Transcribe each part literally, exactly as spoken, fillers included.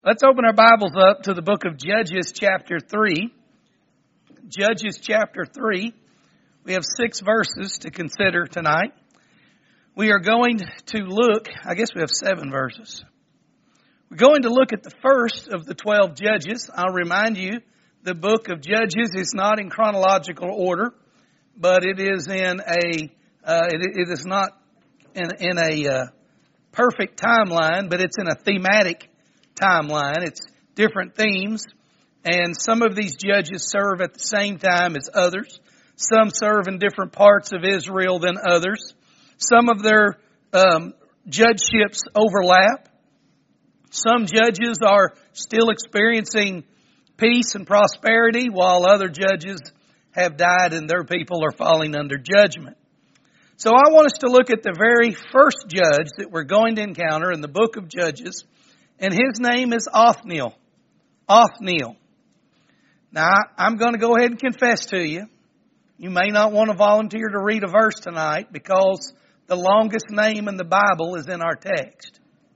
Let's open our Bibles up to the book of Judges chapter three. Judges chapter three. We have six verses to consider tonight. We are going to look, I guess we have seven verses. We're going to look at the first of the twelve judges. I'll remind you, the book of Judges is not in chronological order, but it is in a, uh, it, it is not in, in a uh, perfect timeline, but it's in a thematic timeline. It's different themes, and some of these judges serve at the same time as others. Some serve in different parts of Israel than others. Some of their um, judgeships overlap. Some judges are still experiencing peace and prosperity, while other judges have died and their people are falling under judgment. So I want us to look at the very first judge that we're going to encounter in the book of Judges, and his name is Othniel. Othniel. Now, I'm going to go ahead and confess to you, you may not want to volunteer to read a verse tonight because the longest name in the Bible is in our text.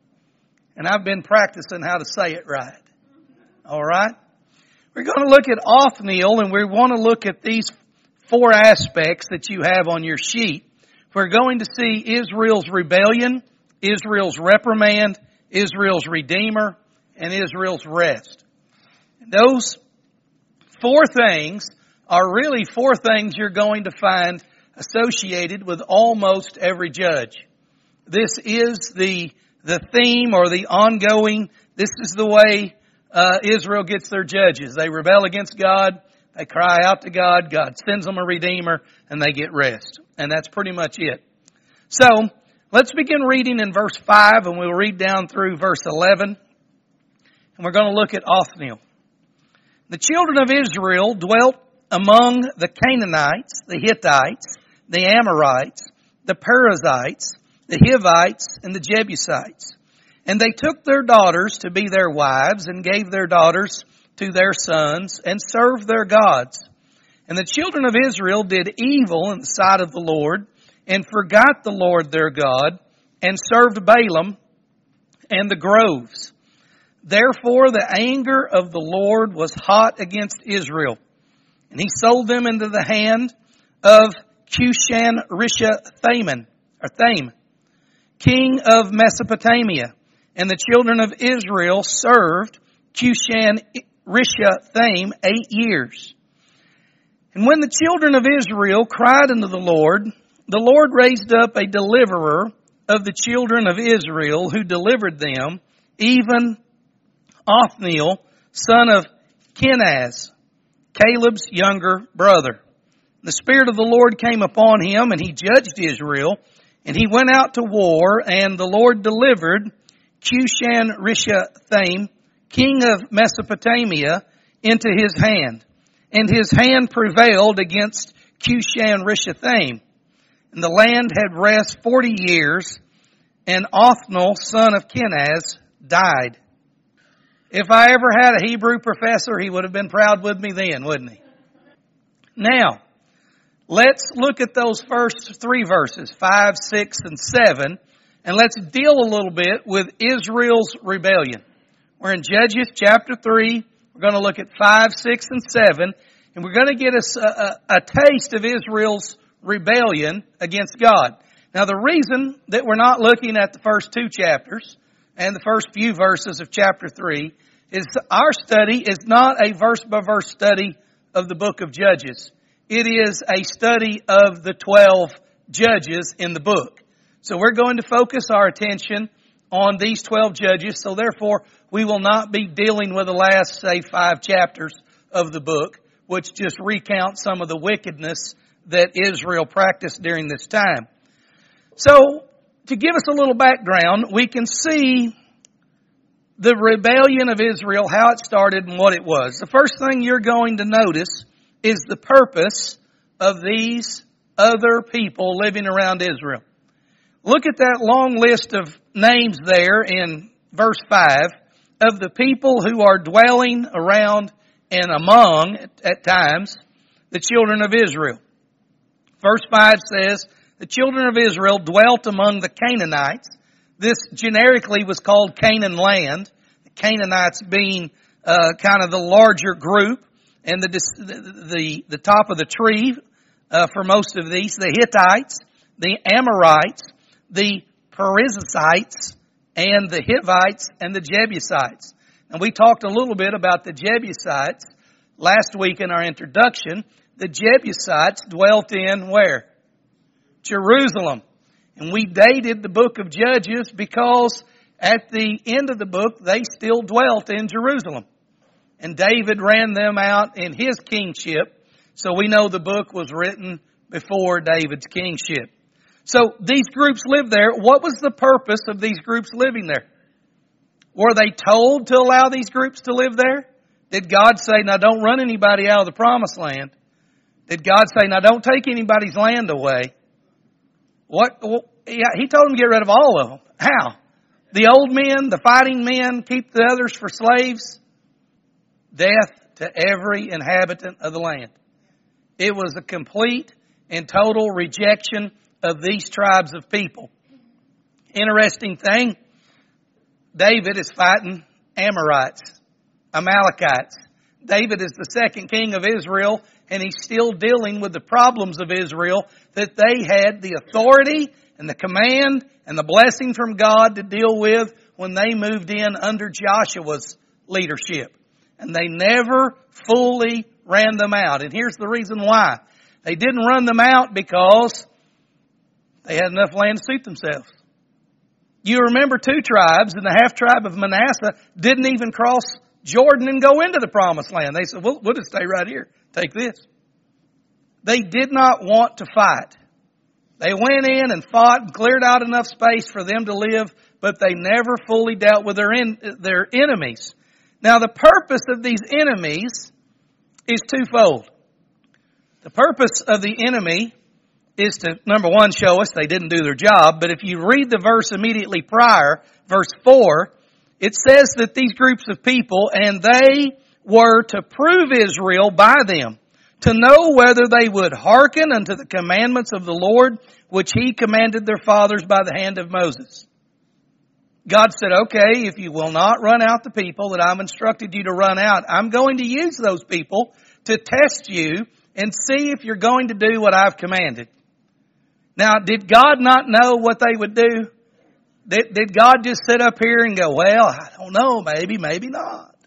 And I've been practicing how to say it right. All right? We're going to look at Othniel, and we want to look at these four aspects that you have on your sheet. We're going to see Israel's rebellion, Israel's reprimand, Israel's redeemer, and Israel's rest. And those four things are really four things you're going to find associated with almost every judge. This is the the theme or the ongoing, this is the way uh, Israel gets their judges. They rebel against God, they cry out to God, God sends them a redeemer, and they get rest. And that's pretty much it. So, let's begin reading in verse five, and we'll read down through verse eleven. And we're going to look at Othniel. The children of Israel dwelt among the Canaanites, the Hittites, the Amorites, the Perizzites, the Hivites, and the Jebusites. And they took their daughters to be their wives, and gave their daughters to their sons, and served their gods. And the children of Israel did evil in the sight of the Lord, and forgot the Lord their God, and served Balaam and the groves. Therefore the anger of the Lord was hot against Israel, and he sold them into the hand of Cushan-Rishathaim, or Thaim, king of Mesopotamia. And the children of Israel served Cushan-Rishathaim eight years. And when the children of Israel cried unto the Lord, the Lord raised up a deliverer of the children of Israel, who delivered them, even Othniel, son of Kenaz, Caleb's younger brother. The Spirit of the Lord came upon him, and he judged Israel, and he went out to war, and the Lord delivered Cushan-Rishathaim, king of Mesopotamia, into his hand. And his hand prevailed against Cushan-Rishathaim. And the land had rest forty years, and Othniel, son of Kenaz, died. If I ever had a Hebrew professor, he would have been proud with me then, wouldn't he? Now, let's look at those first three verses, five, six, and seven, and let's deal a little bit with Israel's rebellion. We're in Judges chapter three. We're going to look at five, six, and seven, and we're going to get us a, a, a taste of Israel's rebellion against God. Now, the reason that we're not looking at the first two chapters and the first few verses of chapter three is our study is not a verse-by-verse study of the book of Judges. It is a study of the twelve judges in the book. So we're going to focus our attention on these twelve judges, so therefore we will not be dealing with the last, say, five chapters of the book, which just recount some of the wickedness that Israel practiced during this time. So, to give us a little background, we can see the rebellion of Israel, how it started and what it was. The first thing you're going to notice is the purpose of these other people living around Israel. Look at that long list of names there in verse five of the people who are dwelling around and among, at times, the children of Israel. Verse five says, the children of Israel dwelt among the Canaanites. This generically was called Canaan land. The Canaanites being uh, kind of the larger group, and the the the, the top of the tree uh, for most of these, the Hittites, the Amorites, the Perizzites, and the Hivites and the Jebusites. And we talked a little bit about the Jebusites last week in our introduction. The Jebusites dwelt in where? Jerusalem. And we dated the book of Judges because at the end of the book, they still dwelt in Jerusalem. And David ran them out in his kingship. So we know the book was written before David's kingship. So these groups lived there. What was the purpose of these groups living there? Were they told to allow these groups to live there? Did God say, now don't run anybody out of the promised land? Did God say, now don't take anybody's land away? What? Well, yeah, he told them to get rid of all of them. How? The old men, the fighting men, keep the others for slaves? Death to every inhabitant of the land. It was a complete and total rejection of these tribes of people. Interesting thing, David is fighting Amorites, Amalekites. David is the second king of Israel, and he's still dealing with the problems of Israel, that they had the authority and the command and the blessing from God to deal with when they moved in under Joshua's leadership. And they never fully ran them out. And here's the reason why. They didn't run them out because they had enough land to suit themselves. You remember two tribes, and the half tribe of Manasseh didn't even cross Jordan and go into the promised land. They said, well, we'll just stay right here. Take this. They did not want to fight. They went in and fought and cleared out enough space for them to live, but they never fully dealt with their in, their enemies. Now, the purpose of these enemies is twofold. The purpose of the enemy is to, number one, show us they didn't do their job. But if you read the verse immediately prior, verse four, it says that these groups of people, and they were to prove Israel by them, to know whether they would hearken unto the commandments of the Lord, which He commanded their fathers by the hand of Moses. God said, okay, if you will not run out the people that I've instructed you to run out, I'm going to use those people to test you and see if you're going to do what I've commanded. Now, did God not know what they would do? Did, did God just sit up here and go, well, I don't know, maybe, maybe not?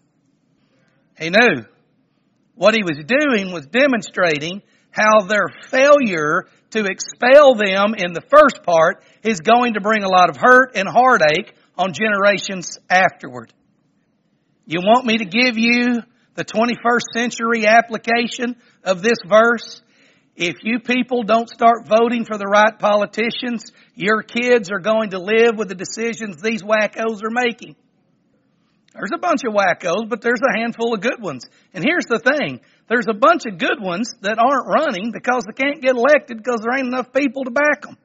He knew. What He was doing was demonstrating how their failure to expel them in the first part is going to bring a lot of hurt and heartache on generations afterward. You want me to give you the twenty-first century application of this verse? If you people don't start voting for the right politicians, your kids are going to live with the decisions these wackos are making. There's a bunch of wackos, but there's a handful of good ones. And here's the thing. There's a bunch of good ones that aren't running because they can't get elected because there ain't enough people to back them.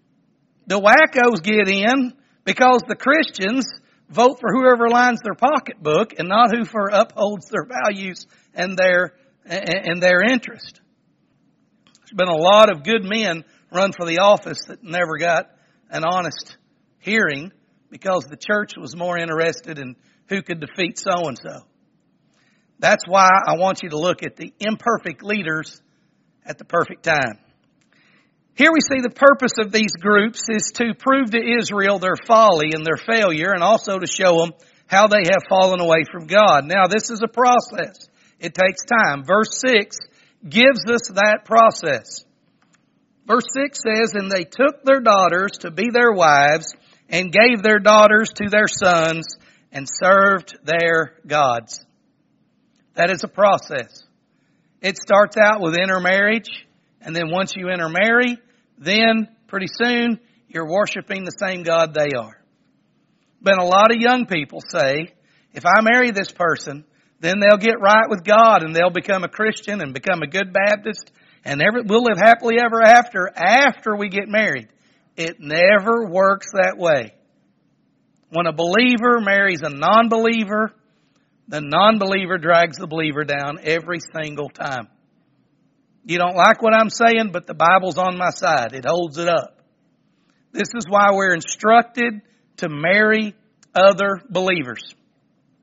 The wackos get in because the Christians vote for whoever lines their pocketbook and not who for upholds their values and their, and their interest. There's been a lot of good men run for the office that never got an honest hearing because the church was more interested in who could defeat so-and-so. That's why I want you to look at the imperfect leaders at the perfect time. Here we see the purpose of these groups is to prove to Israel their folly and their failure, and also to show them how they have fallen away from God. Now, this is a process. It takes time. Verse six gives us that process. Verse six says, and they took their daughters to be their wives, and gave their daughters to their sons, and served their gods. That is a process. It starts out with intermarriage, and then once you intermarry, then pretty soon you're worshiping the same God they are. But a lot of young people say, if I marry this person, then they'll get right with God and they'll become a Christian and become a good Baptist and every, we'll live happily ever after, after we get married. It never works that way. When a believer marries a non-believer, the non-believer drags the believer down every single time. You don't like what I'm saying, but the Bible's on my side. It holds it up. This is why we're instructed to marry other believers.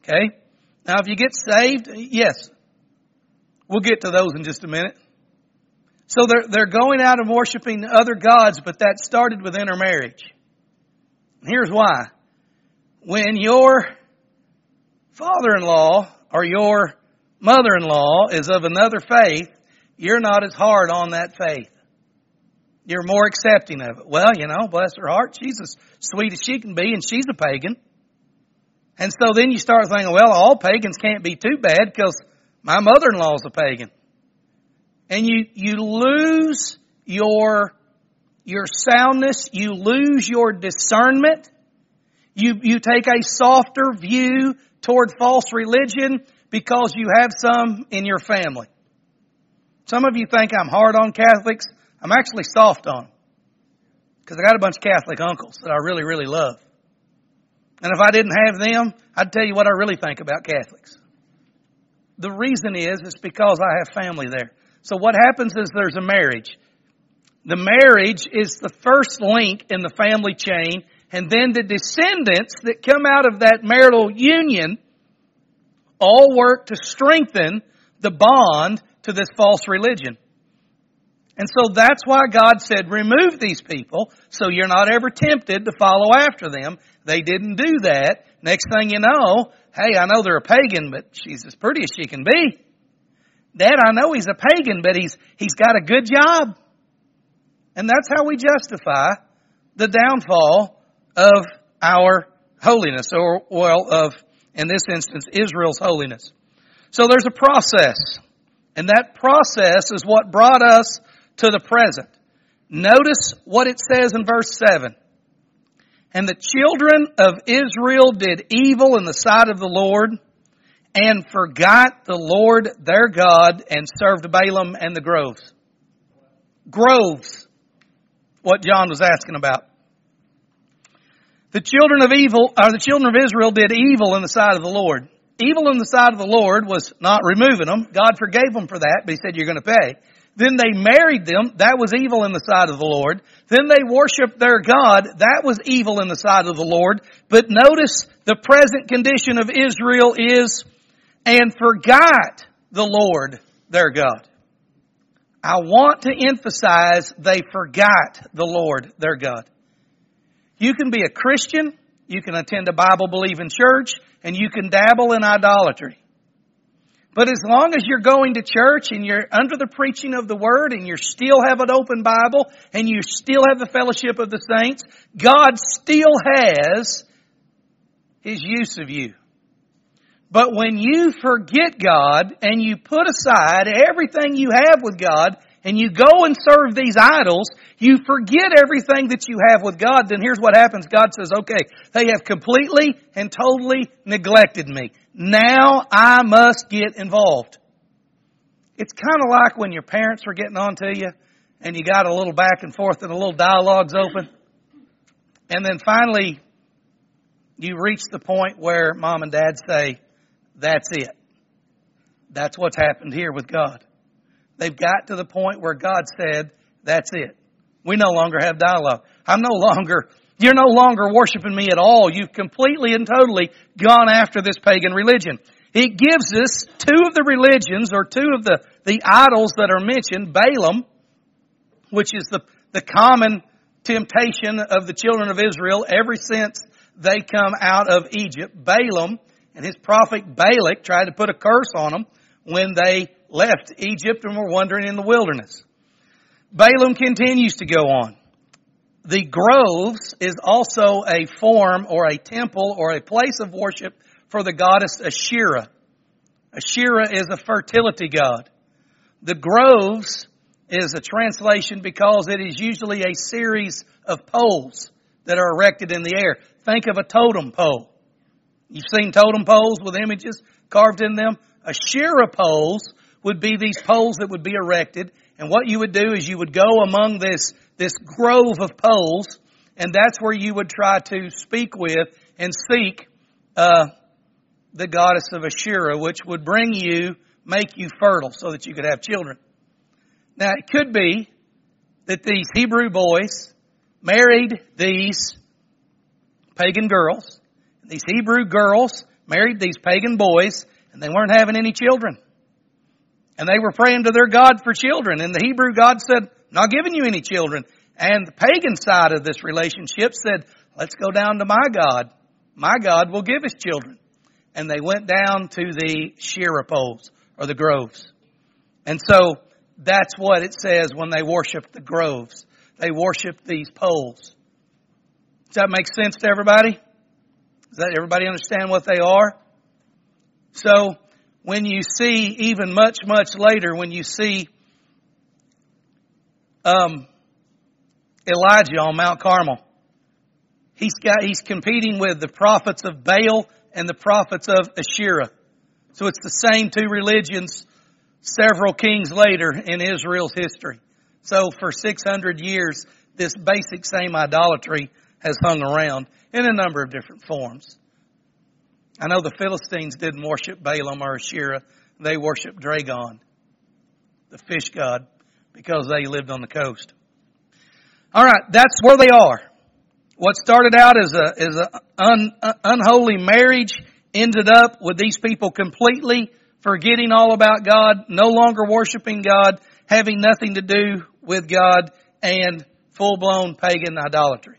Okay? Now if you get saved, yes. We'll get to those in just a minute. So they're, they're going out and worshiping other gods, but that started with intermarriage. Here's why. When your father-in-law or your mother-in-law is of another faith, you're not as hard on that faith. You're more accepting of it. Well, you know, bless her heart, she's as sweet as she can be, and she's a pagan. And so then you start thinking, well, all pagans can't be too bad because my mother-in-law's a pagan. And you, you lose your, your soundness, you lose your discernment. You, you take a softer view toward false religion because you have some in your family. Some of you think I'm hard on Catholics. I'm actually soft on them. Because I got a bunch of Catholic uncles that I really, really love. And if I didn't have them, I'd tell you what I really think about Catholics. The reason is, it's because I have family there. So what happens is there's a marriage. The marriage is the first link in the family chain, and then the descendants that come out of that marital union all work to strengthen the bond to this false religion. And so that's why God said, remove these people so you're not ever tempted to follow after them. They didn't do that. Next thing you know, hey, I know they're a pagan, but she's as pretty as she can be. Dad, I know he's a pagan, but he's he's got a good job. And that's how we justify the downfall of our holiness, or, well, of, in this instance, Israel's holiness. So there's a process. And that process is what brought us to the present. Notice what it says in verse seven. And the children of Israel did evil in the sight of the Lord, and forgot the Lord their God, and served Balaam and the groves. Groves. What John was asking about. The children of evil, or the children of Israel did evil in the sight of the Lord. Evil in the sight of the Lord was not removing them. God forgave them for that, but He said, you're going to pay. Then they married them. That was evil in the sight of the Lord. Then they worshiped their God. That was evil in the sight of the Lord. But notice the present condition of Israel is, and forgot the Lord their God. I want to emphasize they forgot the Lord their God. You can be a Christian, you can attend a Bible-believing church, and you can dabble in idolatry. But as long as you're going to church and you're under the preaching of the Word and you still have an open Bible and you still have the fellowship of the saints, God still has His use of you. But when you forget God and you put aside everything you have with God and you go and serve these idols, you forget everything that you have with God, then here's what happens. God says, okay, they have completely and totally neglected me. Now I must get involved. It's kind of like when your parents are getting on to you and you got a little back and forth and a little dialogue's open. And then finally you reach the point where mom and dad say, that's it. That's what's happened here with God. They've got to the point where God said, that's it. We no longer have dialogue. I'm no longer, you're no longer worshiping me at all. You've completely and totally gone after this pagan religion. It gives us two of the religions, or two of the, the idols that are mentioned. Balaam, which is the, the common temptation of the children of Israel ever since they come out of Egypt. Balaam and his prophet Balak tried to put a curse on them when they left Egypt and were wandering in the wilderness. Balaam continues to go on. The groves is also a form or a temple or a place of worship for the goddess Asherah. Asherah is a fertility god. The groves is a translation because it is usually a series of poles that are erected in the air. Think of a totem pole. You've seen totem poles with images carved in them. Asherah poles would be these poles that would be erected. And what you would do is you would go among this, this grove of poles, and that's where you would try to speak with and seek uh, the goddess of Asherah, which would bring you, make you fertile so that you could have children. Now, it could be that these Hebrew boys married these pagan girls. These Hebrew girls married these pagan boys, and they weren't having any children. And they were praying to their God for children. And the Hebrew God said, not giving you any children. And the pagan side of this relationship said, let's go down to my God. My God will give us children. And they went down to the Asherah poles, or the groves. And so that's what it says when they worship the groves. They worship these poles. Does that make sense to everybody? Does that everybody understand what they are? So when you see, even much, much later, when you see um, Elijah on Mount Carmel, he's got he's competing with the prophets of Baal and the prophets of Asherah. So it's the same two religions several kings later in Israel's history. So for six hundred years, this basic same idolatry has hung around in a number of different forms. I know the Philistines didn't worship Balaam or Asherah. They worshiped Dagon, the fish god, because they lived on the coast. All right, that's where they are. What started out as a as a un, uh, unholy marriage ended up with these people completely forgetting all about God, no longer worshiping God, having nothing to do with God, and full-blown pagan idolatry.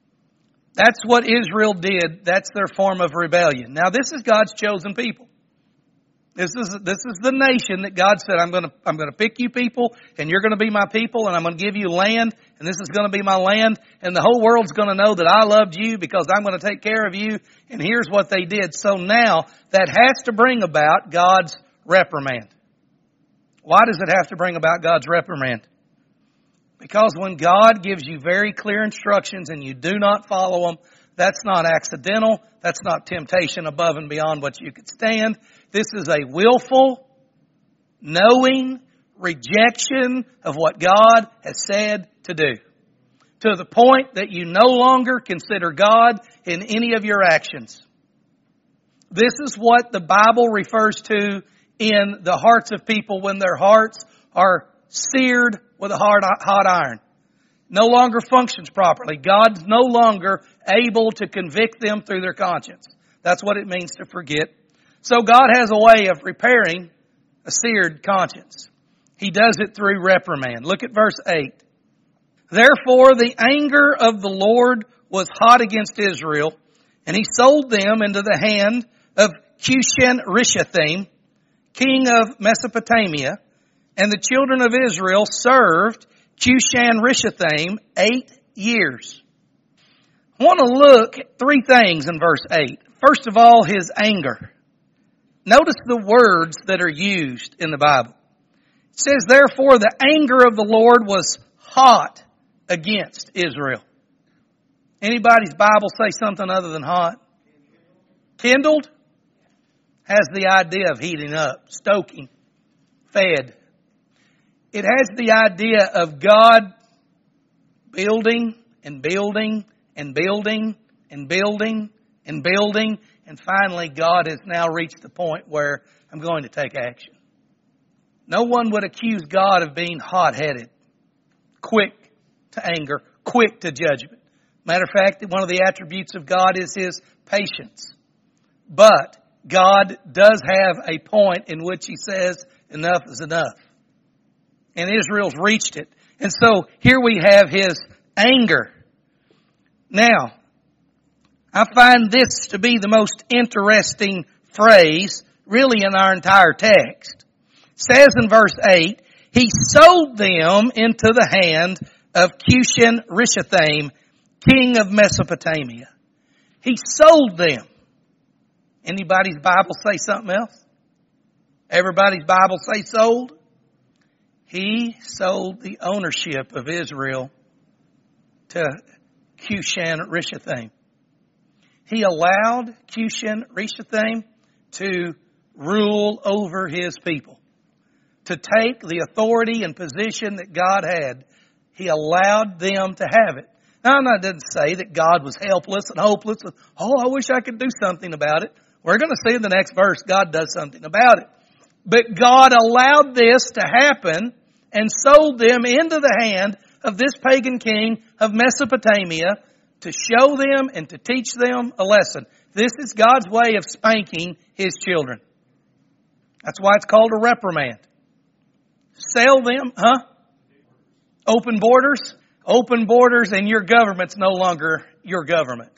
That's what Israel did. That's their form of rebellion. Now, this is God's chosen people. This is this is the nation that God said, I'm going to I'm going to pick you people, and you're going to be my people, and I'm going to give you land, and this is going to be my land, and the whole world's going to know that I loved you because I'm going to take care of you. And here's what they did. So now that has to bring about God's reprimand. Why does it have to bring about God's reprimand? Because when God gives you very clear instructions and you do not follow them, that's not accidental. That's not temptation above and beyond what you could stand. This is a willful, knowing rejection of what God has said to do. To the point that you no longer consider God in any of your actions. This is what the Bible refers to in the hearts of people when their hearts are seared with a hard, hot iron. No longer functions properly. God's no longer able to convict them through their conscience. That's what it means to forget. So God has a way of repairing a seared conscience. He does it through reprimand. Look at verse eight. Therefore the anger of the Lord was hot against Israel, and he sold them into the hand of Cushan-Rishathaim, king of Mesopotamia, and the children of Israel served Cushan-Rishathaim eight years. I want to look at three things in verse eight. First of all, his anger. Notice the words that are used in the Bible. It says, therefore, the anger of the Lord was hot against Israel. Anybody's Bible say something other than hot? Kindled? Has the idea of heating up, stoking, fed. It has the idea of God building and building and building and building and building. And finally, God has now reached the point where I'm going to take action. No one would accuse God of being hot-headed, quick to anger, quick to judgment. Matter of fact, one of the attributes of God is His patience. But God does have a point in which He says, enough is enough. And Israel's reached it. And so here we have His anger. Now, I find this to be the most interesting phrase really in our entire text. It says in verse eight, He sold them into the hand of Cushan-Rishathaim, king of Mesopotamia. He sold them. Anybody's Bible say something else? Everybody's Bible say sold? He sold the ownership of Israel to Cushan-Rishathaim. He allowed Cushan-Rishathaim to rule over his people. To take the authority and position that God had. He allowed them to have it. Now, that doesn't say that God was helpless and hopeless. And, oh, I wish I could do something about it. We're going to see in the next verse, God does something about it. But God allowed this to happen and sold them into the hand of this pagan king of Mesopotamia to show them and to teach them a lesson. This is God's way of spanking His children. That's why it's called a reprimand. Sell them, huh? Open borders. Open borders and your government's no longer your government.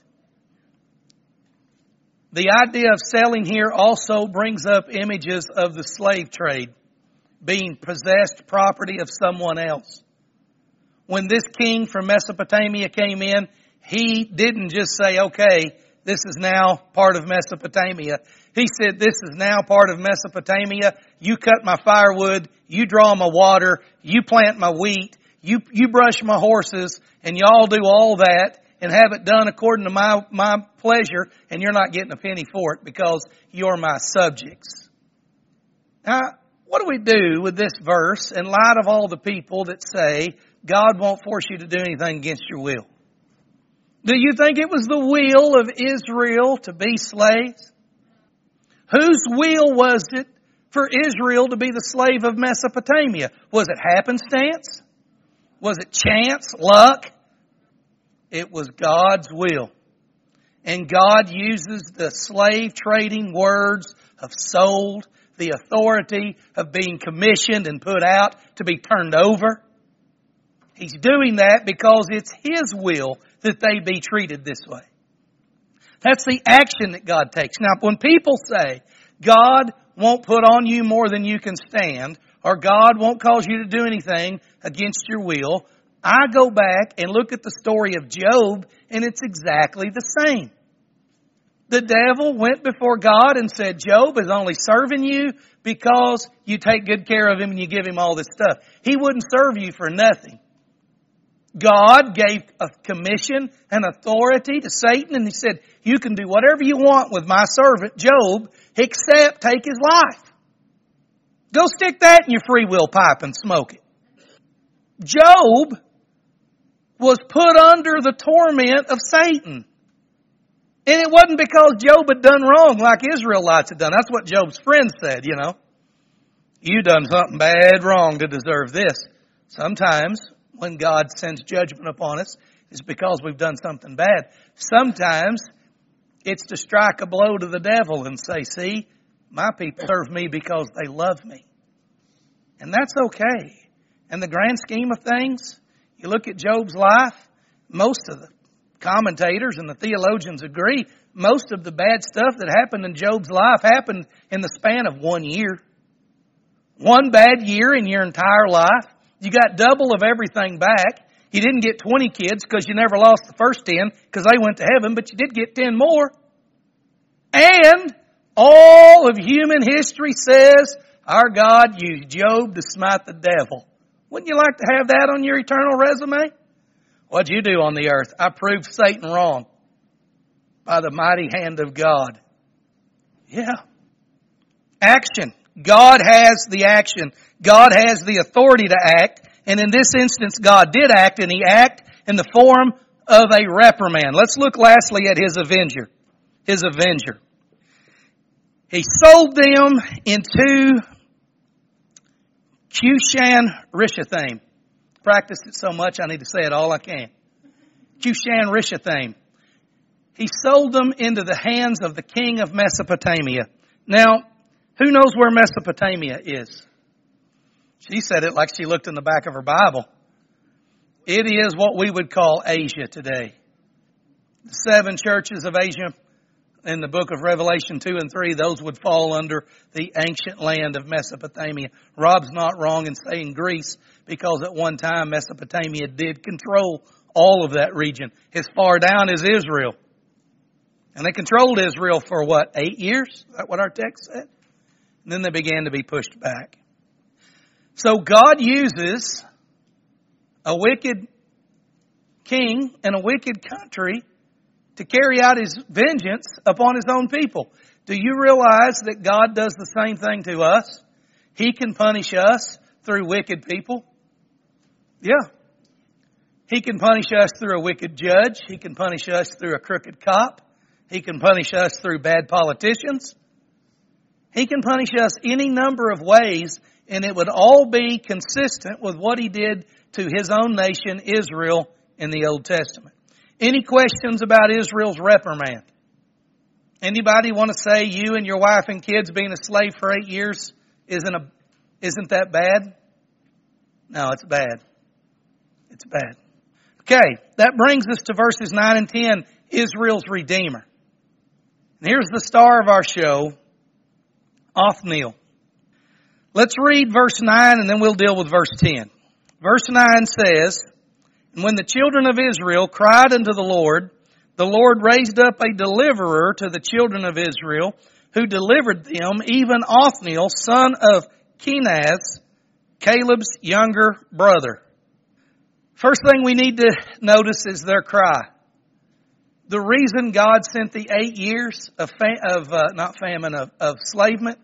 The idea of selling here also brings up images of the slave trade, being possessed property of someone else. When this king from Mesopotamia came in, he didn't just say, okay, this is now part of Mesopotamia. He said, this is now part of Mesopotamia. You cut my firewood, you draw my water, you plant my wheat, you, you brush my horses, and y'all do all that and have it done according to my, my pleasure, and you're not getting a penny for it because you're my subjects. Now, what do we do with this verse in light of all the people that say God won't force you to do anything against your will? Do you think it was the will of Israel to be slaves? Whose will was it for Israel to be the slave of Mesopotamia? Was it happenstance? Was it chance, luck? It was God's will. And God uses the slave trading words of sold, the authority of being commissioned and put out to be turned over. He's doing that because it's His will that they be treated this way. That's the action that God takes. Now, when people say, God won't put on you more than you can stand, or God won't cause you to do anything against your will, I go back and look at the story of Job, and it's exactly the same. The devil went before God and said, Job is only serving you because you take good care of him and you give him all this stuff. He wouldn't serve you for nothing. God gave a commission and authority to Satan, and He said, you can do whatever you want with my servant Job, except take his life. Go stick that in your free will pipe and smoke it. Job was put under the torment of Satan. And it wasn't because Job had done wrong like Israelites had done. That's what Job's friends said, you know. You done something bad wrong to deserve this. Sometimes when God sends judgment upon us, it's because we've done something bad. Sometimes it's to strike a blow to the devil and say, see, my people serve me because they love me. And that's okay. In the grand scheme of things, you look at Job's life, most of the commentators and the theologians agree, most of the bad stuff that happened in Job's life happened in the span of one year. One bad year in your entire life. You got double of everything back. You didn't get twenty kids because you never lost the first ten because they went to heaven, but you did get ten more. And all of human history says our God used Job to smite the devil. Wouldn't you like to have that on your eternal resume? What'd you do on the earth? I proved Satan wrong by the mighty hand of God. Yeah. Action. God has the action. God has the authority to act. And in this instance, God did act, and He acted in the form of a reprimand. Let's look lastly at His avenger. His avenger. He sold them into Cushan Rishathaim. Practiced it so much I need to say it all I can. Cushan Rishathaim. He sold them into the hands of the king of Mesopotamia. Now, who knows where Mesopotamia is? She said it like she looked in the back of her Bible. It is what we would call Asia today. The seven churches of Asia in the book of Revelation two and three, those would fall under the ancient land of Mesopotamia. Rob's not wrong in saying Greece, because at one time Mesopotamia did control all of that region, as far down as Israel. And they controlled Israel for what, eight years? Is that what our text said? And then they began to be pushed back. So God uses a wicked king and a wicked country to carry out His vengeance upon His own people. Do you realize that God does the same thing to us? He can punish us through wicked people. Yeah. He can punish us through a wicked judge. He can punish us through a crooked cop. He can punish us through bad politicians. He can punish us any number of ways, and it would all be consistent with what He did to His own nation, Israel, in the Old Testament. Any questions about Israel's reprimand? Anybody want to say you and your wife and kids being a slave for eight years isn't a, isn't that bad? No, it's bad. It's bad. Okay, that brings us to verses nine and ten, Israel's Redeemer. And here's the star of our show, Othniel. Let's read verse nine and then we'll deal with verse ten. Verse nine says, "And when the children of Israel cried unto the Lord, the Lord raised up a deliverer to the children of Israel, who delivered them, even Othniel, son of Kenaz, Caleb's younger brother." First thing we need to notice is their cry. The reason God sent the eight years of, fam- of uh, not famine, of, of enslavement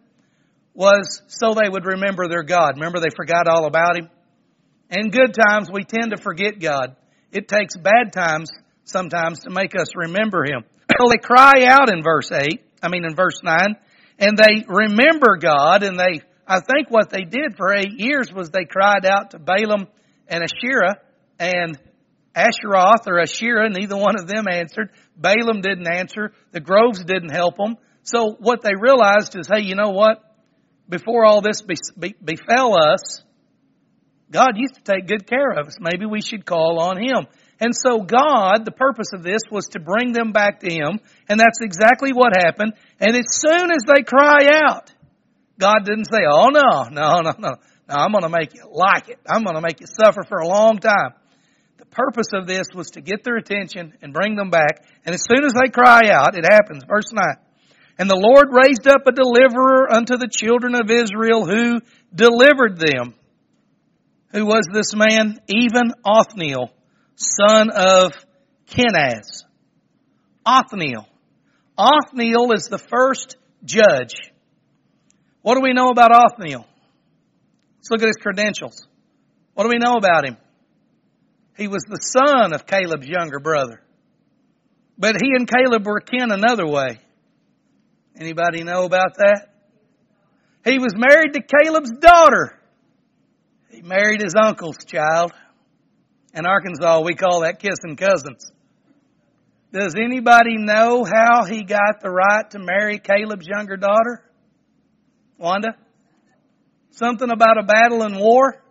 was so they would remember their God. Remember, they forgot all about Him. In good times, we tend to forget God. It takes bad times sometimes to make us remember Him. So they cry out in verse eight, I mean in verse nine, and they remember God, and they, I think what they did for eight years was they cried out to Balaam and Asherah, and Asheroth or Asherah, neither one of them answered. Balaam didn't answer. The groves didn't help them. So what they realized is, hey, you know what? Before all this be, be, befell us, God used to take good care of us. Maybe we should call on Him. And so God, the purpose of this was to bring them back to Him. And that's exactly what happened. And as soon as they cry out, God didn't say, oh no, no, no, no. No, I'm going to make you like it. I'm going to make you suffer for a long time. The purpose of this was to get their attention and bring them back. And as soon as they cry out, it happens. Verse nine. "And the Lord raised up a deliverer unto the children of Israel, who delivered them." Who was this man? Even Othniel, son of Kenaz. Othniel. Othniel is the first judge. What do we know about Othniel? Let's look at his credentials. What do we know about him? He was the son of Caleb's younger brother. But he and Caleb were kin another way. Anybody know about that? He was married to Caleb's daughter. He married his uncle's child. In Arkansas, we call that kissing cousins. Does anybody know how he got the right to marry Caleb's younger daughter? Wanda? Something about a battle and war?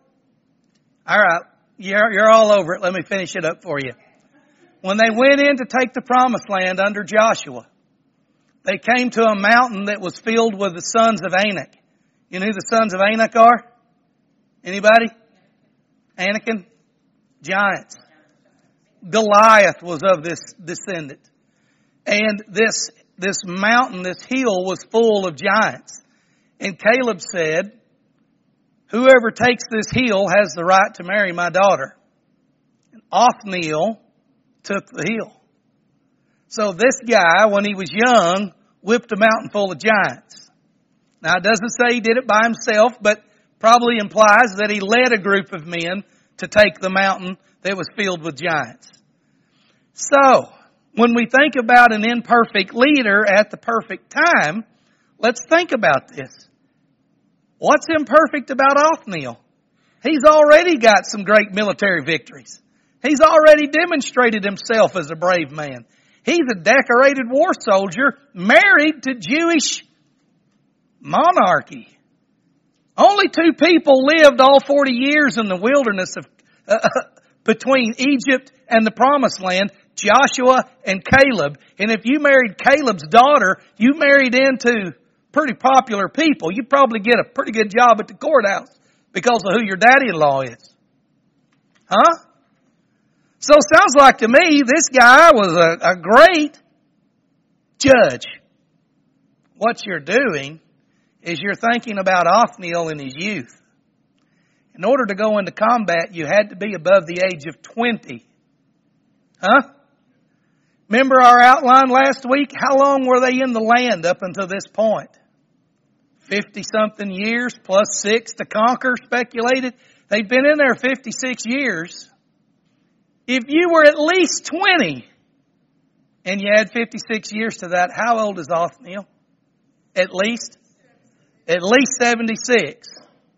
All right. You're, you're all over it. Let me finish it up for you. When they went in to take the promised land under Joshua, they came to a mountain that was filled with the sons of Anak. You know who the sons of Anak are? Anybody? Anakin? Giants. Goliath was of this descendant. And this, this mountain, this hill was full of giants. And Caleb said, whoever takes this hill has the right to marry my daughter. And Othniel took the hill. So this guy, when he was young, whipped a mountain full of giants. Now it doesn't say he did it by himself, but probably implies that he led a group of men to take the mountain that was filled with giants. So, when we think about an imperfect leader at the perfect time, let's think about this. What's imperfect about Othniel? He's already got some great military victories. He's already demonstrated himself as a brave man. He's a decorated war soldier married to Jewish monarchy. Only two people lived all forty years in the wilderness of uh, between Egypt and the Promised Land, Joshua and Caleb. And if you married Caleb's daughter, you married into pretty popular people. You'd probably get a pretty good job at the courthouse because of who your daddy-in-law is. Huh? So it sounds like to me this guy was a, a great judge. What you're doing is you're thinking about Othniel in his youth. In order to go into combat, you had to be above the age of twenty. Huh? Remember our outline last week? How long were they in the land up until this point? fifty-something years plus six to conquer, speculated. They'd been in there fifty-six years. If you were at least twenty and you add fifty-six years to that, how old is Othniel? At least? At least seventy-six.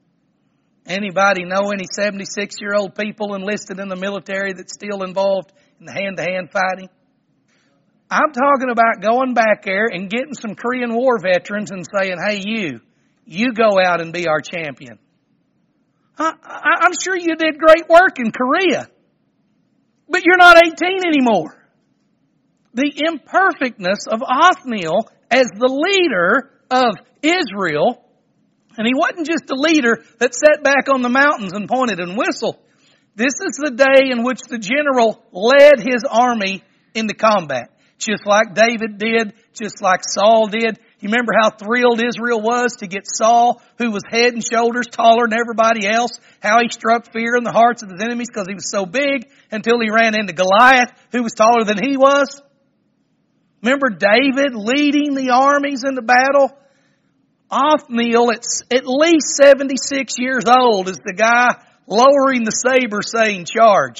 Anybody know any seventy-six-year-old people enlisted in the military that's still involved in the hand-to-hand fighting? I'm talking about going back there and getting some Korean War veterans and saying, hey, you, you go out and be our champion. I, I, I'm sure you did great work in Korea, but you're not eighteen anymore. The imperfectness of Othniel as the leader of Israel, and he wasn't just a leader that sat back on the mountains and pointed and whistled. This is the day in which the general led his army into combat, just like David did, just like Saul did. You remember how thrilled Israel was to get Saul, who was head and shoulders taller than everybody else, how he struck fear in the hearts of his enemies because he was so big, until he ran into Goliath, who was taller than he was. Remember David leading the armies into battle? Othniel, it's at least seventy-six years old, is the guy lowering the saber saying, charge.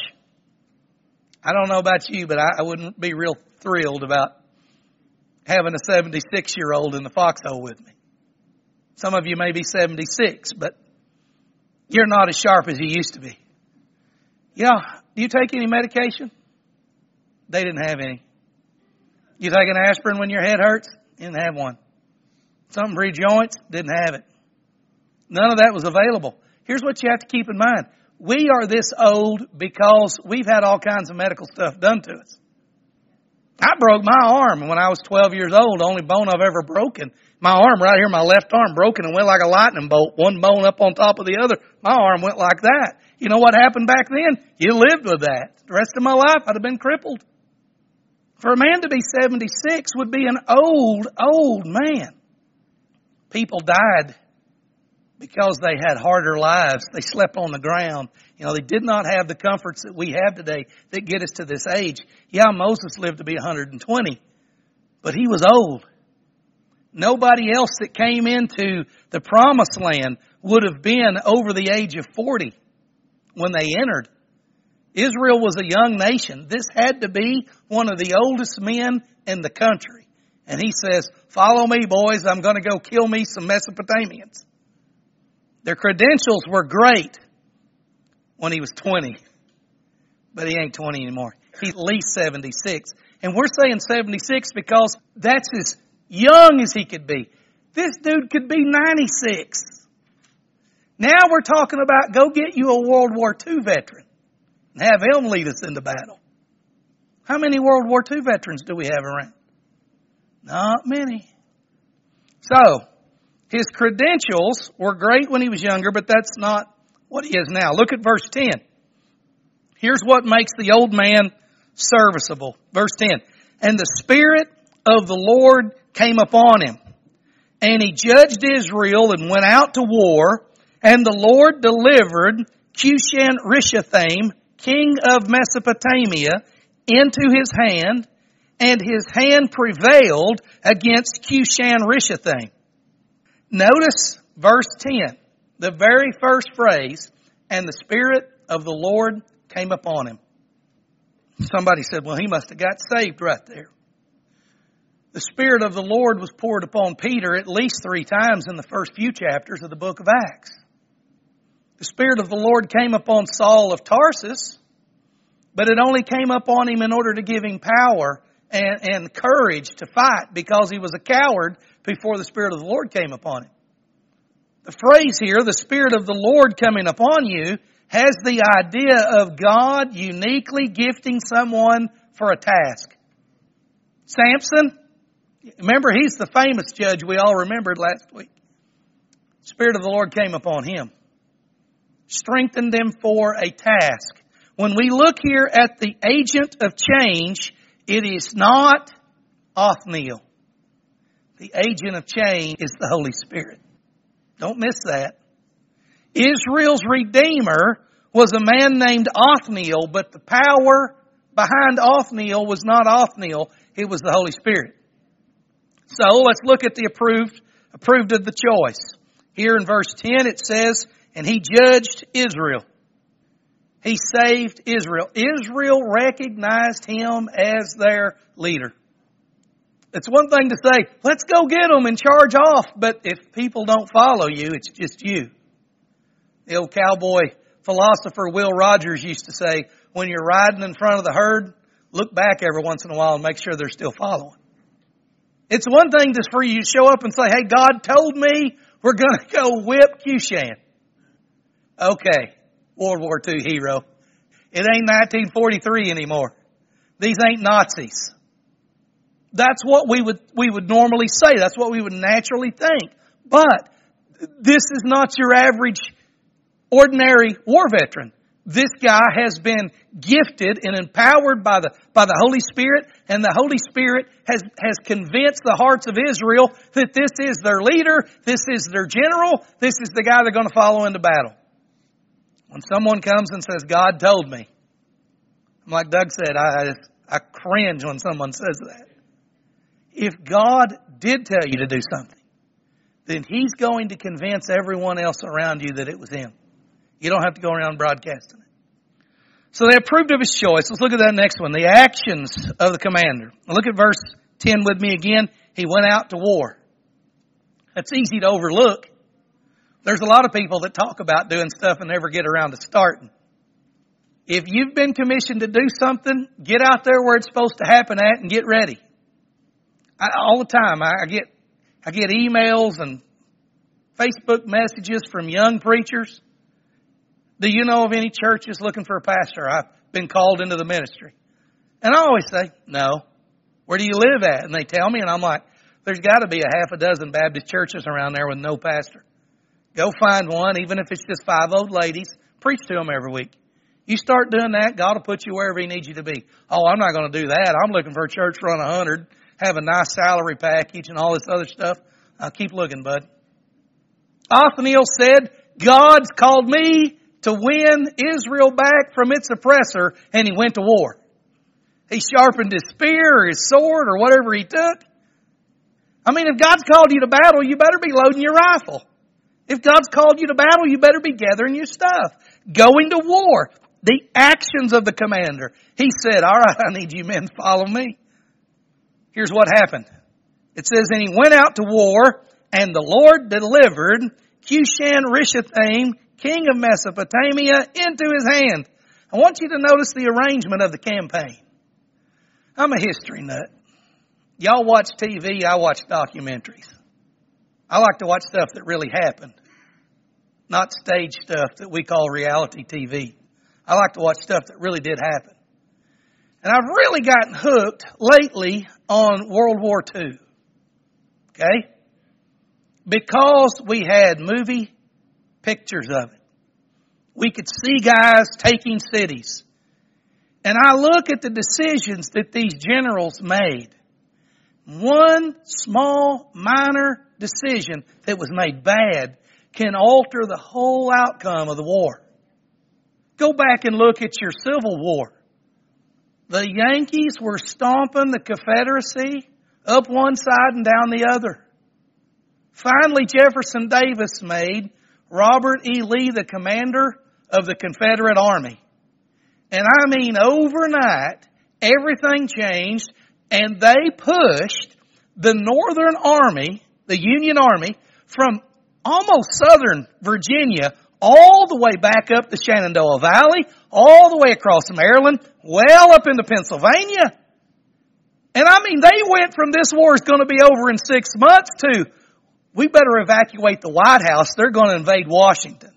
I don't know about you, but I, I wouldn't be real thrilled about having a seventy-six-year-old in the foxhole with me. Some of you may be seventy-six, but you're not as sharp as you used to be. You know, do you take any medication? They didn't have any. You take an aspirin when your head hurts? Didn't have one. Something for your joints? Didn't have it. None of that was available. Here's what you have to keep in mind. We are this old because we've had all kinds of medical stuff done to us. I broke my arm when I was twelve years old, the only bone I've ever broken. My arm right here, my left arm broken and went like a lightning bolt, one bone up on top of the other. My arm went like that. You know what happened back then? You lived with that. The rest of my life I'd have been crippled. For a man to be seventy-six would be an old, old man. People died because they had harder lives. They slept on the ground. You know, they did not have the comforts that we have today that get us to this age. Yeah, Moses lived to be one hundred twenty, but he was old. Nobody else that came into the promised land would have been over the age of forty when they entered. Israel was a young nation. This had to be one of the oldest men in the country. And he says, follow me, boys. I'm going to go kill me some Mesopotamians. Their credentials were great when he was twenty. But he ain't twenty anymore. He's at least seventy-six. And we're saying seventy-six because that's as young as he could be. This dude could be ninety-six. Now we're talking about go get you a World War Two veteran and have him lead us into battle. How many World War Two veterans do we have around? Not many. So, his credentials were great when he was younger, but that's not what he is now. Look at verse ten. Here's what makes the old man serviceable. Verse ten. And the Spirit of the Lord came upon him, and he judged Israel and went out to war, and the Lord delivered Cushan-Rishathaim, king of Mesopotamia, into his hand, and his hand prevailed against Cushan-Rishathaim. Notice verse ten, the very first phrase, and the Spirit of the Lord came upon him. Somebody said, well, he must have got saved right there. The Spirit of the Lord was poured upon Peter at least three times in the first few chapters of the book of Acts. The Spirit of the Lord came upon Saul of Tarsus, but it only came upon him in order to give him power and, and courage to fight because he was a coward before the Spirit of the Lord came upon him. The phrase here, the Spirit of the Lord coming upon you, has the idea of God uniquely gifting someone for a task. Samson, remember he's the famous judge we all remembered last week. The Spirit of the Lord came upon him, strengthened him for a task. When we look here at the agent of change, it is not Othniel. The agent of change is the Holy Spirit. Don't miss that. Israel's Redeemer was a man named Othniel, but the power behind Othniel was not Othniel, it was the Holy Spirit. So let's look at the approved, approved of the choice. Here in verse ten it says, and he judged Israel. He saved Israel. Israel recognized him as their leader. It's one thing to say, let's go get them and charge off. But if people don't follow you, it's just you. The old cowboy philosopher Will Rogers used to say, when you're riding in front of the herd, look back every once in a while and make sure they're still following. It's one thing just for you to show up and say, hey, God told me we're going to go whip Cushan. Okay, World War Two hero. It ain't nineteen forty-three anymore. These ain't Nazis. That's what we would, we would normally say. That's what we would naturally think. But this is not your average, ordinary war veteran. This guy has been gifted and empowered by the, by the Holy Spirit, and the Holy Spirit has, has convinced the hearts of Israel that this is their leader, this is their general, this is the guy they're going to follow into battle. When someone comes and says, God told me, like Doug said, I, I cringe when someone says that. If God did tell you to do something, then He's going to convince everyone else around you that it was Him. You don't have to go around broadcasting it. So they approved of His choice. Let's look at that next one. The actions of the commander. Look at verse ten with me again. He went out to war. That's easy to overlook. There's a lot of people that talk about doing stuff and never get around to starting. If you've been commissioned to do something, get out there where it's supposed to happen at and get ready. I, all the time, I, I get I get emails and Facebook messages from young preachers. Do you know of any churches looking for a pastor? I've been called into the ministry. And I always say, no. Where do you live at? And they tell me, and I'm like, there's got to be a half a dozen Baptist churches around there with no pastor. Go find one, even if it's just five old ladies. Preach to them every week. You start doing that, God will put you wherever He needs you to be. Oh, I'm not going to do that. I'm looking for a church run a hundred, have a nice salary package and all this other stuff. I'll keep looking, bud. Othniel said, God's called me to win Israel back from its oppressor, and he went to war. He sharpened his spear or his sword or whatever he took. I mean, if God's called you to battle, you better be loading your rifle. If God's called you to battle, you better be gathering your stuff. Going to war. The actions of the commander. He said, all right, I need you men to follow me. Here's what happened. It says, and he went out to war, and the Lord delivered Cushan-Rishathaim, king of Mesopotamia, into his hand. I want you to notice the arrangement of the campaign. I'm a history nut. Y'all watch T V, I watch documentaries. I like to watch stuff that really happened, not stage stuff that we call reality T V. I like to watch stuff that really did happen. And I've really gotten hooked lately on World War Two. Okay? Because we had movie pictures of it. We could see guys taking cities. And I look at the decisions that these generals made. One small, minor decision that was made bad can alter the whole outcome of the war. Go back and look at your Civil War. The Yankees were stomping the Confederacy up one side and down the other. Finally, Jefferson Davis made Robert E. Lee the commander of the Confederate Army. And I mean, overnight, everything changed, and they pushed the Northern Army, the Union Army, from almost southern Virginia all the way back up the Shenandoah Valley, all the way across Maryland, well up into Pennsylvania. And I mean, they went from this war is going to be over in six months to we better evacuate the White House. They're going to invade Washington.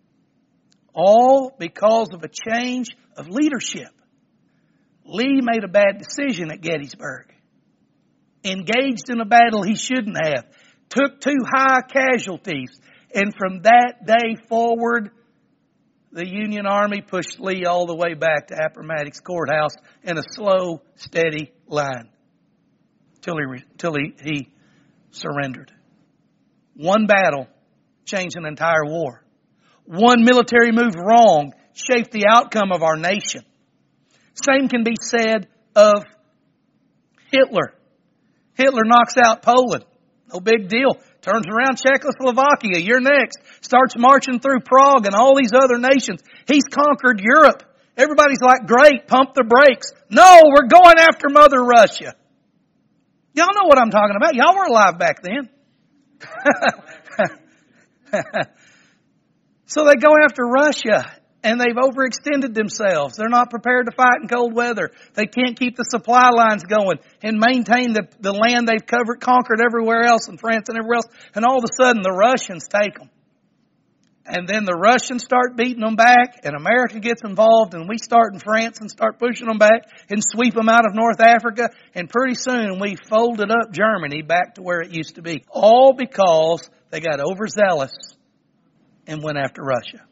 All because of a change of leadership. Lee made a bad decision at Gettysburg. Engaged in a battle he shouldn't have. Took too high casualties. And from that day forward, the Union Army pushed Lee all the way back to Appomattox Courthouse in a slow, steady line. Till he, till he, he surrendered. One battle changed an entire war. One military move wrong shaped the outcome of our nation. Same can be said of Hitler. Hitler knocks out Poland. No big deal. Turns around Czechoslovakia. You're next. Starts marching through Prague and all these other nations. He's conquered Europe. Everybody's like, great, pump the brakes. No, we're going after Mother Russia. Y'all know what I'm talking about. Y'all were alive back then. So they go after Russia. And they've overextended themselves. They're not prepared to fight in cold weather. They can't keep the supply lines going and maintain the, the land they've covered, conquered everywhere else in France and everywhere else. And all of a sudden the Russians take them. And then the Russians start beating them back, and America gets involved, and we start in France and start pushing them back and sweep them out of North Africa. And pretty soon we folded up Germany back to where it used to be. All because they got overzealous and went after Russia.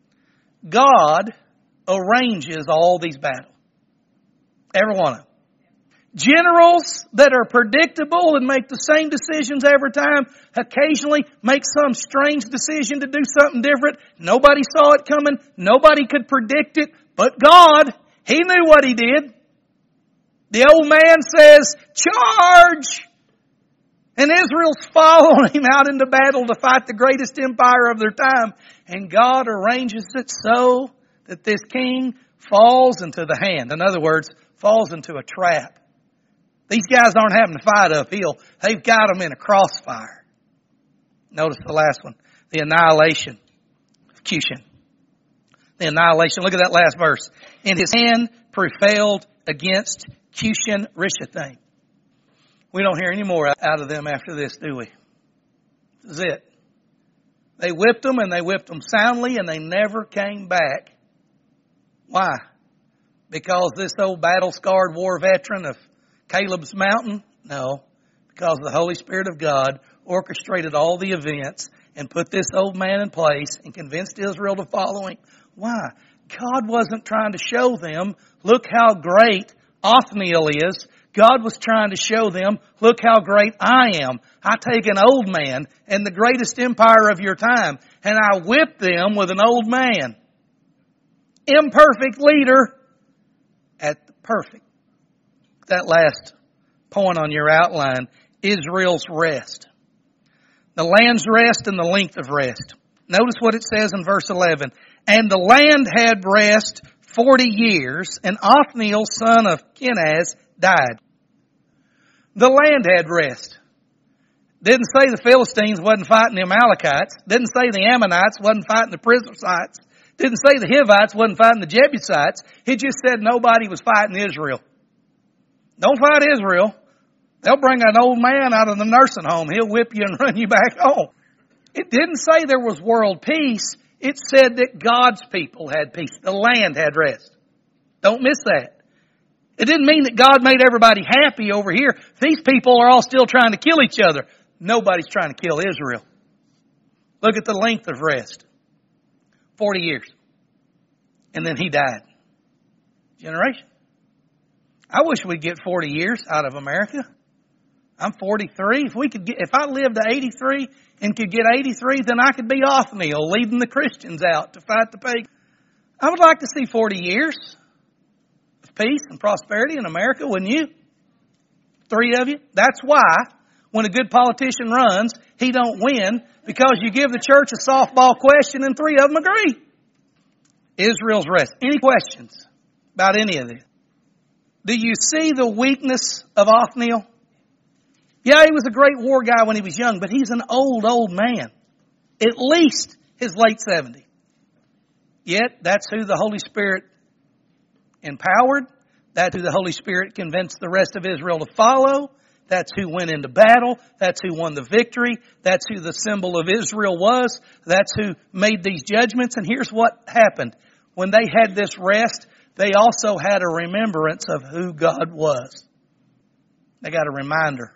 God arranges all these battles. Every one of them. Generals that are predictable and make the same decisions every time occasionally make some strange decision to do something different. Nobody saw it coming. Nobody could predict it. But God, He knew what He did. The old man says, charge! And Israel's following him out into battle to fight the greatest empire of their time. And God arranges it so that this king falls into the hand. In other words, falls into a trap. These guys aren't having to fight uphill. They've got them in a crossfire. Notice the last one. The annihilation of Cushan. The annihilation. Look at that last verse. And his hand prevailed against Cushan Rishathaim. We don't hear any more out of them after this, do we? This is it. They whipped them, and they whipped them soundly, and they never came back. Why? Because this old battle-scarred war veteran of Caleb's mountain? No. Because the Holy Spirit of God orchestrated all the events and put this old man in place and convinced Israel to follow him. Why? God wasn't trying to show them, look how great Othniel is. God was trying to show them, look how great I am. I take an old man and the greatest empire of your time, and I whip them with an old man. Imperfect leader at the perfect. That last point on your outline, Israel's rest. The land's rest and the length of rest. Notice what it says in verse eleven. And the land had rest forty years, and Othniel, son of Kenaz, died. The land had rest. Didn't say the Philistines wasn't fighting the Amalekites. Didn't say the Ammonites wasn't fighting the Perizzites. Didn't say the Hivites wasn't fighting the Jebusites. It just said nobody was fighting Israel. Don't fight Israel. They'll bring an old man out of the nursing home. He'll whip you and run you back home. It didn't say there was world peace. It said that God's people had peace. The land had rest. Don't miss that. It didn't mean that God made everybody happy over here. These people are all still trying to kill each other. Nobody's trying to kill Israel. Look at the length of rest. Forty years. And then he died. Generation. I wish we'd get forty years out of America. I'm forty-three. If we could get, if I lived to eighty-three and could get eighty-three, then I could be Othniel leading the Christians out to fight the pagans. I would like to see forty years of peace and prosperity in America, wouldn't you? Three of you. That's why when a good politician runs, he don't win, because you give the church a softball question and three of them agree. Israel's rest. Any questions about any of this? Do you see the weakness of Othniel? Yeah, he was a great war guy when he was young, but he's an old, old man. At least his late seventies. Yet, that's who the Holy Spirit empowered. That's who the Holy Spirit convinced the rest of Israel to follow. That's who went into battle. That's who won the victory. That's who the symbol of Israel was. That's who made these judgments. And here's what happened. When they had this rest, they also had a remembrance of who God was. They got a reminder